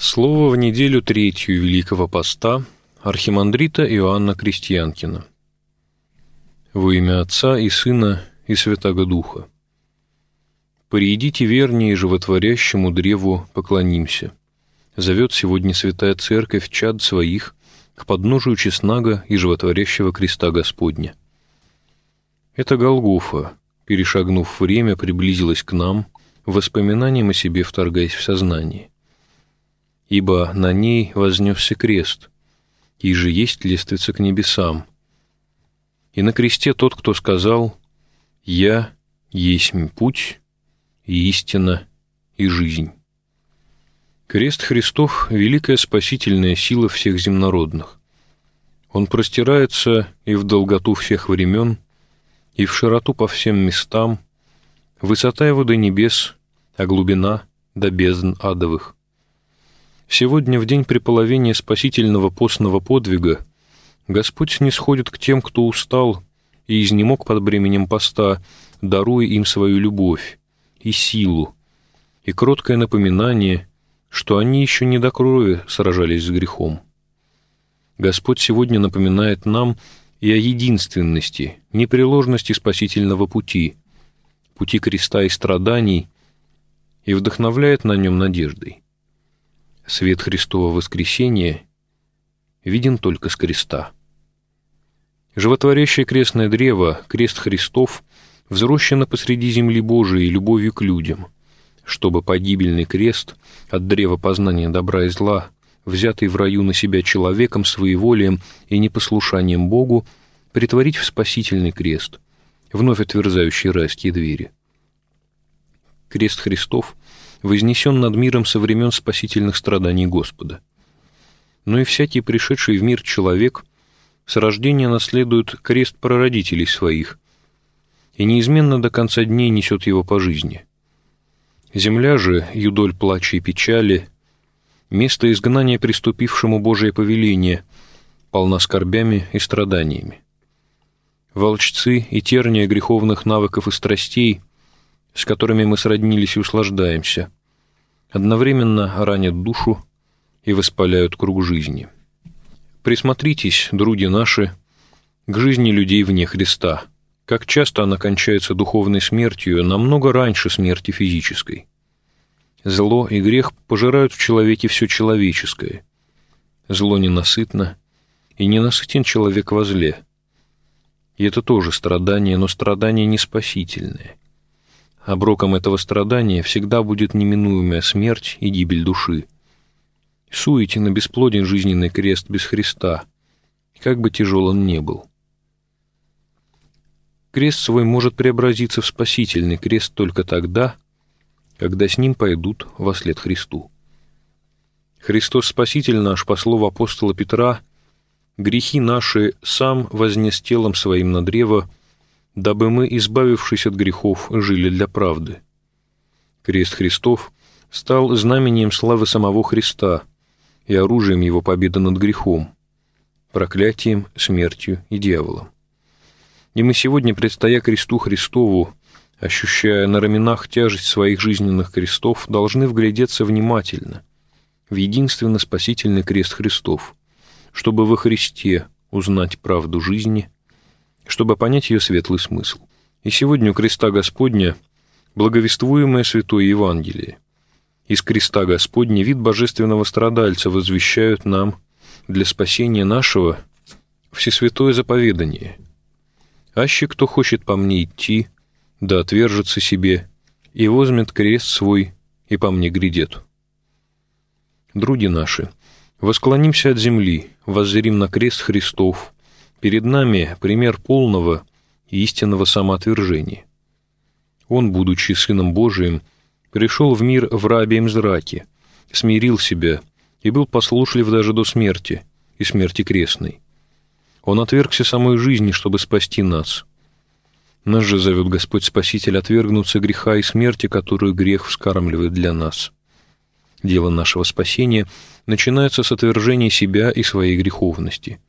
Слово в неделю третью Великого Поста архимандрита Иоанна Крестьянкина. Во имя Отца и Сына и Святаго Духа. Приидите вернее животворящему древу поклонимся. Зовет сегодня Святая Церковь чад своих к подножию честного и животворящего креста Господня. Это Голгофа, перешагнув время, приблизилась к нам, воспоминанием о себе вторгаясь в сознание. Ибо на ней вознесся крест, и же есть лестница к небесам. И на кресте тот, кто сказал: «Я есть путь, и истина, и жизнь». Крест Христов — великая спасительная сила всех земнородных. Он простирается и в долготу всех времен, и в широту по всем местам, высота его до небес, а глубина до бездн адовых. Сегодня, в день преполовения спасительного постного подвига, Господь снисходит к тем, кто устал и изнемог под бременем поста, даруя им свою любовь и силу, и кроткое напоминание, что они еще не до крови сражались с грехом. Господь сегодня напоминает нам и о единственности, непреложности спасительного пути, пути креста и страданий, и вдохновляет на нем надеждой. Свет Христова воскресения виден только с креста. Животворящее крестное древо, крест Христов, взрощено посреди земли Божией любовью к людям, чтобы погибельный крест от древа познания добра и зла, взятый в раю на себя человеком своеволием и непослушанием Богу, претворить в спасительный крест, вновь отверзающий райские двери. Крест Христов вознесен над миром со времен спасительных страданий Господа. Но и всякий пришедший в мир человек с рождения наследует крест прародителей своих и неизменно до конца дней несет его по жизни. Земля же, юдоль плача и печали, место изгнания приступившему Божие повеление, полна скорбями и страданиями. Волчцы и терния греховных навыков и страстей, с которыми мы сроднились и услаждаемся, одновременно ранят душу и воспаляют круг жизни. Присмотритесь, други наши, к жизни людей вне Христа, как часто она кончается духовной смертью намного раньше смерти физической. Зло и грех пожирают в человеке все человеческое. Зло ненасытно, и ненасытен человек во зле. И это тоже страдание, но страдание не спасительное. Оброком этого страдания всегда будет неминуемая смерть и гибель души. Суетен и бесплоден жизненный крест без Христа, как бы тяжел он ни был. Крест свой может преобразиться в спасительный крест только тогда, когда с ним пойдут вослед Христу. Христос Спаситель наш, по слову апостола Петра, грехи наши сам вознес телом своим на древо, дабы мы, избавившись от грехов, жили для правды. Крест Христов стал знамением славы самого Христа и оружием его победы над грехом, проклятием, смертью и дьяволом. И мы сегодня, предстоя кресту Христову, ощущая на раменах тяжесть своих жизненных крестов, должны вглядеться внимательно в единственно спасительный крест Христов, чтобы во Христе узнать правду жизни, чтобы понять ее светлый смысл. И сегодня у креста Господня благовествуемое Святое Евангелие. Из креста Господня вид божественного страдальца возвещают нам для спасения нашего всесвятое заповедание. «Аще кто хочет по мне идти, да отвержется себе, и возьмет крест свой, и по мне грядет». Други наши, восклонимся от земли, воззрим на крест Христов. Перед нами пример полного и истинного самоотвержения. Он, будучи Сыном Божиим, пришел в мир в рабьем зраке, смирил себя и был послушлив даже до смерти и смерти крестной. Он отвергся самой жизни, чтобы спасти нас. Нас же зовет Господь Спаситель отвергнуться греха и смерти, которую грех вскармливает для нас. Дело нашего спасения начинается с отвержения себя и своей греховности.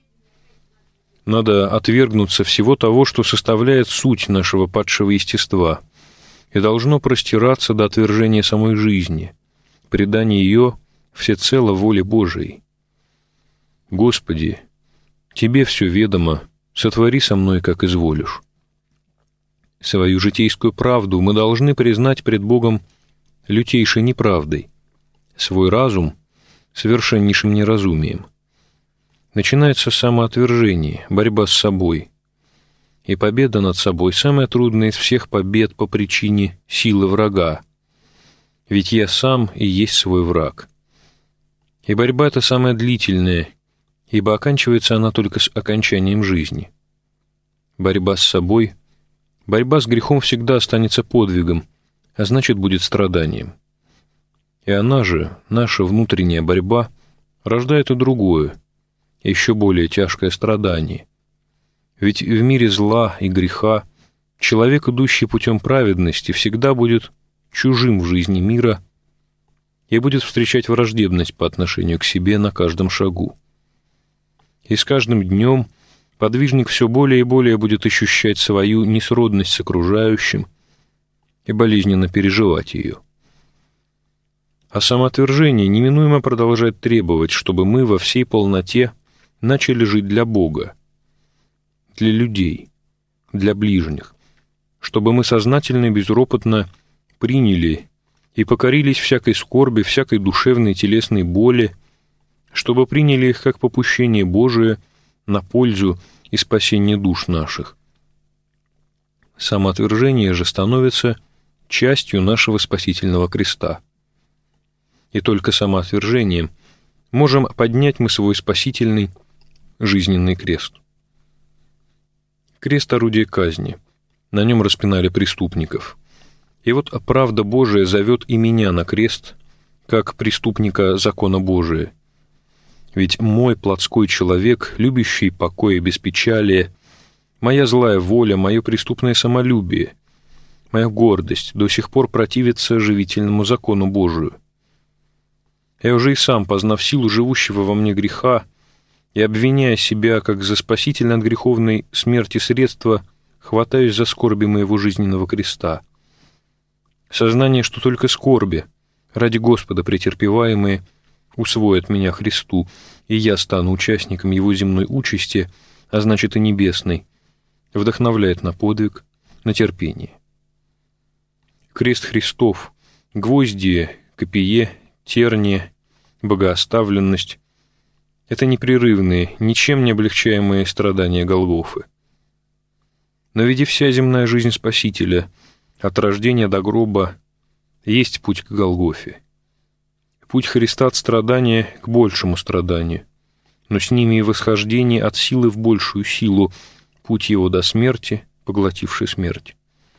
Надо отвергнуться всего того, что составляет суть нашего падшего естества, и должно простираться до отвержения самой жизни, предания ее всецело воле Божией. Господи, Тебе все ведомо, сотвори со мной, как изволишь. Свою житейскую правду мы должны признать пред Богом лютейшей неправдой, свой разум — совершеннейшим неразумием. Начинается самоотвержение, борьба с собой. И победа над собой — самая трудная из всех побед по причине силы врага. Ведь я сам и есть свой враг. И борьба эта самая длительная, ибо оканчивается она только с окончанием жизни. Борьба с собой, борьба с грехом всегда останется подвигом, а значит, будет страданием. И она же, наша внутренняя борьба, рождает и другое, еще более тяжкое страдание. Ведь в мире зла и греха человек, идущий путем праведности, всегда будет чужим в жизни мира и будет встречать враждебность по отношению к себе на каждом шагу. И с каждым днем подвижник все более и более будет ощущать свою несродность с окружающим и болезненно переживать ее. А самоотвержение неминуемо продолжает требовать, чтобы мы во всей полноте начали жить для Бога, для людей, для ближних, чтобы мы сознательно и безропотно приняли и покорились всякой скорби, всякой душевной и телесной боли, чтобы приняли их как попущение Божие на пользу и спасение душ наших. Самоотвержение же становится частью нашего спасительного креста. И только самоотвержением можем поднять мы свой спасительный жизненный крест. Крест — орудие казни. На нем распинали преступников. И вот правда Божия зовет и меня на крест, как преступника закона Божия. Ведь мой плотской человек, любящий покой и беспечалие, моя злая воля, мое преступное самолюбие, моя гордость до сих пор противится живительному закону Божию. Я уже и сам, познав силу живущего во мне греха и обвиняя себя как за спасительно от греховной смерти средства, хватаюсь за скорби моего жизненного креста. Сознание, что только скорби, ради Господа претерпеваемые, усвоят меня Христу, и я стану участником Его земной участи, а значит и небесной, вдохновляет на подвиг, на терпение. Крест Христов, гвоздие, копье, терния, богооставленность — это непрерывные, ничем не облегчаемые страдания Голгофы. Но ведь и вся земная жизнь Спасителя, от рождения до гроба, есть путь к Голгофе. Путь Христа от страдания к большему страданию, но с ними и восхождение от силы в большую силу, путь Его до смерти, поглотившей смерть.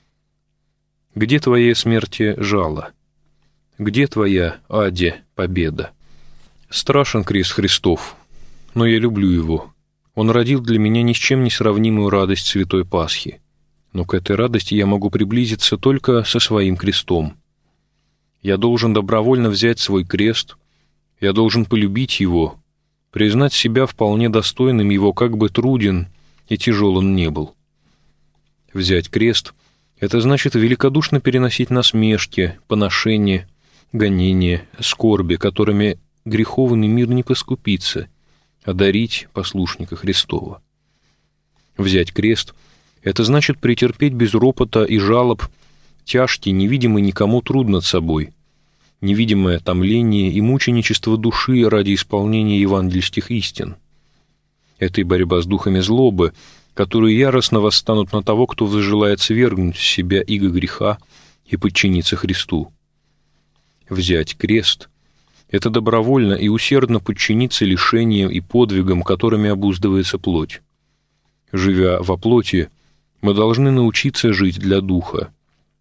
Где твоя смерти жало? Где твоя, Аде, победа? Страшен крест Христов, но я люблю его. Он родил для меня ни с чем не сравнимую радость Святой Пасхи. Но к этой радости я могу приблизиться только со своим крестом. Я должен добровольно взять свой крест, я должен полюбить его, признать себя вполне достойным его, как бы труден и тяжел он не был. Взять крест — это значит великодушно переносить насмешки, поношения, гонения, скорби, которыми греховный мир не поскупится, одарить послушника Христова. Взять крест — это значит претерпеть без ропота и жалоб тяжкий, невидимый никому труд над собой, невидимое томление и мученичество души ради исполнения евангельских истин. Это и борьба с духами злобы, которые яростно восстанут на того, кто желает свергнуть с себя иго греха и подчиниться Христу. Взять крест — это добровольно и усердно подчиниться лишениям и подвигам, которыми обуздывается плоть. Живя во плоти, мы должны научиться жить для духа.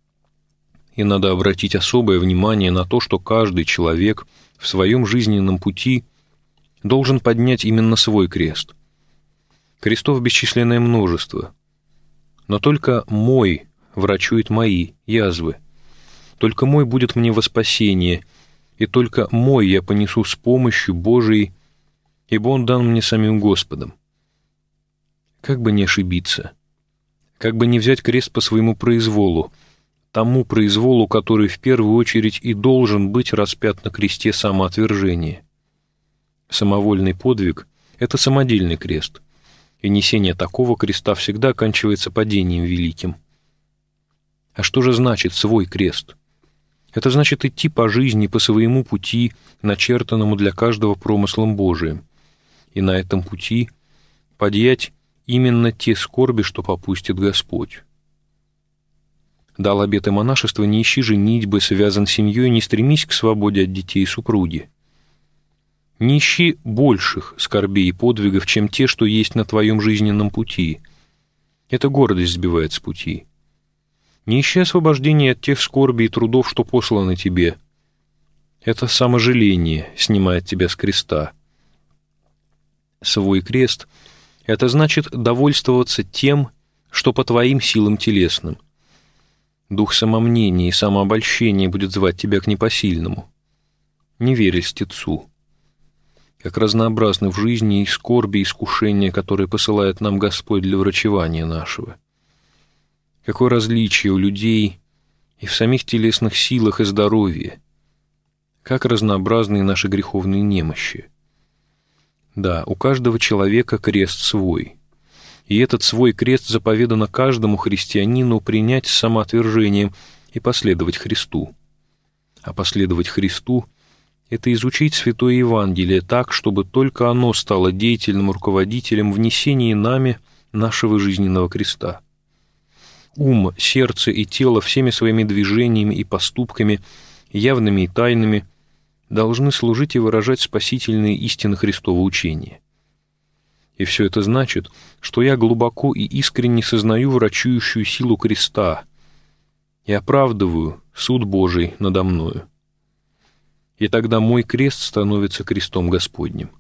И надо обратить особое внимание на то, что каждый человек в своем жизненном пути должен поднять именно свой крест. Крестов бесчисленное множество, но только мой врачует мои язвы, только мой будет мне во спасение, и только мой я понесу с помощью Божией, ибо он дан мне самим Господом. Как бы не ошибиться, как бы не взять крест по своему произволу, тому произволу, который в первую очередь и должен быть распят на кресте самоотвержения. Самовольный подвиг – это самодельный крест, и несение такого креста всегда оканчивается падением великим. А что же значит свой крест? Это значит идти по жизни, по своему пути, начертанному для каждого промыслом Божиим, и на этом пути подъять именно те скорби, что попустит Господь. Дал обеты монашества: не ищи женитьбы, связан с семьей, не стремись к свободе от детей и супруги. Не ищи больших скорбей и подвигов, чем те, что есть на твоем жизненном пути. Это гордость сбивает с пути. Не ищи освобождения от тех скорбей и трудов, что посланы тебе. Это саможаление снимает тебя с креста. Свой крест — это значит довольствоваться тем, что по твоим силам телесным. Дух самомнения и самообольщения будет звать тебя к непосильному. Не верь льстецу. Как разнообразны в жизни и скорби, и искушения, которые посылает нам Господь для врачевания нашего. Какое различие у людей и в самих телесных силах и здоровье. Как разнообразны наши греховные немощи. Да, у каждого человека крест свой. И этот свой крест заповедано каждому христианину принять с самоотвержением и последовать Христу. А последовать Христу — это изучить Святое Евангелие так, чтобы только оно стало деятельным руководителем в несении нами нашего жизненного креста. Ум, сердце и тело всеми своими движениями и поступками, явными и тайными, должны служить и выражать спасительные истины Христова учения. И все это значит, что я глубоко и искренне сознаю врачующую силу креста и оправдываю суд Божий надо мною. И тогда мой крест становится крестом Господним.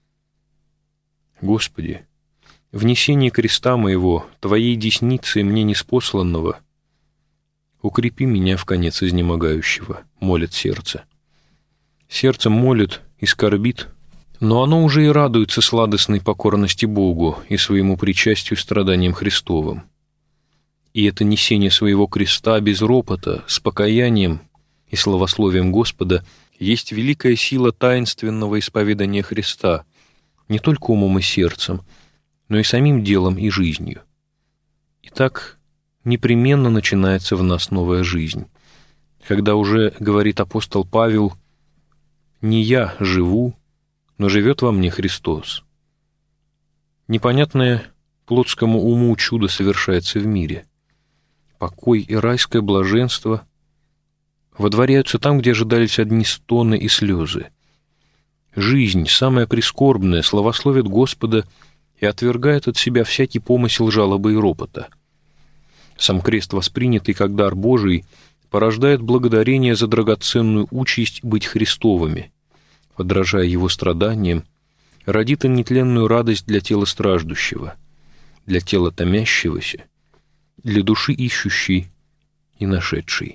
Господи, в несении креста моего, Твоей десницей мне ниспосланного, укрепи меня в конец изнемогающего, молит сердце. Сердце молит и скорбит, но оно уже и радуется сладостной покорности Богу и своему причастию страданиям Христовым. И это несение своего креста без ропота, с покаянием и славословием Господа есть великая сила таинственного исповедания Христа, не только умом и сердцем, но и самим делом и жизнью. И так непременно начинается в нас новая жизнь, когда уже, говорит апостол Павел, «Не я живу, но живет во мне Христос». Непонятное плотскому уму чудо совершается в мире. Покой и райское блаженство водворяются там, где ожидались одни стоны и слезы. Жизнь, самая прискорбная, славословит Господа и отвергает от себя всякий помысел жалобы и ропота. Сам крест, воспринятый как дар Божий, порождает благодарение за драгоценную участь быть Христовыми, подражая Его страданиям, родит и нетленную радость для тела страждущего, для тела томящегося, для души ищущей и нашедшей.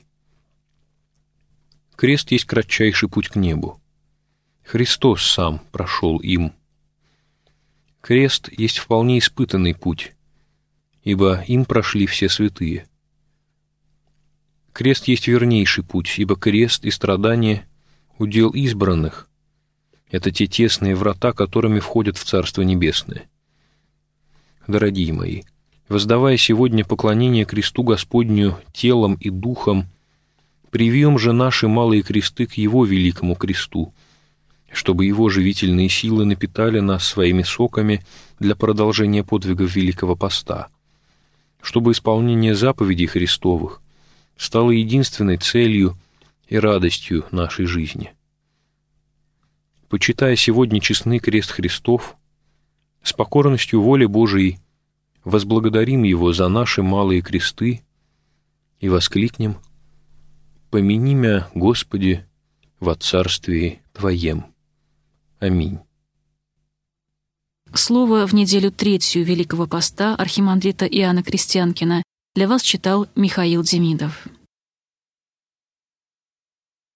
Крест есть кратчайший путь к небу. Христос сам прошел им. Крест есть вполне испытанный путь, ибо им прошли все святые. Крест есть вернейший путь, ибо крест и страдания — удел избранных. Это те тесные врата, которыми входят в Царство Небесное. Дорогие мои, воздавая сегодня поклонение кресту Господню телом и духом, привьем же наши малые кресты к Его великому кресту, чтобы Его живительные силы напитали нас своими соками для продолжения подвигов Великого Поста, чтобы исполнение заповедей Христовых стало единственной целью и радостью нашей жизни. Почитая сегодня честный крест Христов, с покорностью воли Божией возблагодарим Его за наши малые кресты и воскликнем: «Помяни мя, Господи, во Царствии Твоем». Аминь. Слово в неделю третью Великого Поста архимандрита Иоанна Крестьянкина для вас читал Михаил Демидов.